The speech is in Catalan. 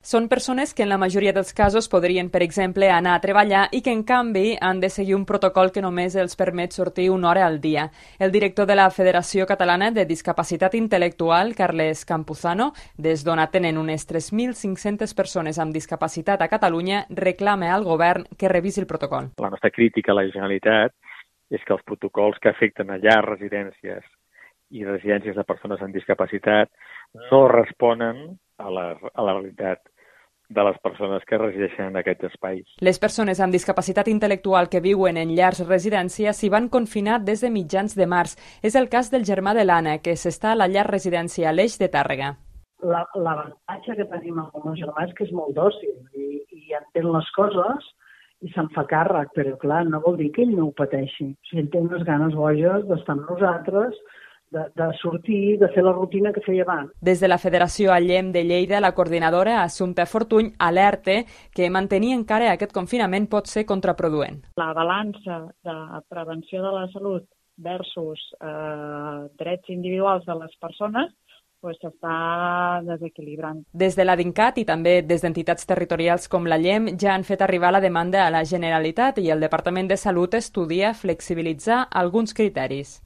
Són persones que en la majoria dels casos podrien, per exemple, anar a treballar i que, en canvi, han de seguir un protocol que només els permet sortir una hora al dia. El director de la Federació Catalana de Discapacitat Intel·lectual, Carles Campuzano, des d'on atenen unes 3.500 persones amb discapacitat a Catalunya, reclama al govern que revisi el protocol. La nostra crítica a la Generalitat és que els protocols que afecten a llars, residències i residències de persones amb discapacitat no responen a la realitat de les persones que resideixen en aquests espais. Les persones amb discapacitat intel·lectual que viuen en llars residència s'hi van confinar des de mitjans de març. És el cas del germà de l'Anna, que s'està a la llar residència Aleix de Tàrrega. L'avantatge que tenim amb el meu germà és que és molt dòcil i entén les coses i se'n fa càrrec, però clar, no vol dir que ell no ho pateixi. O sigui, ell té unes ganes boges d'estar amb nosaltres, de sortir, de fer la rutina que feia abans. Des de la Federació Allem de Lleida, la coordinadora Assumpta Fortuny alerta que mantenir encara aquest confinament pot ser contraproduent. La balança de prevenció de la salut versus drets individuals de les persones s'està desequilibrant. Des de la DINCAT i també des d'entitats territorials com l'Allem ja han fet arribar la demanda a la Generalitat i el Departament de Salut estudia flexibilitzar alguns criteris.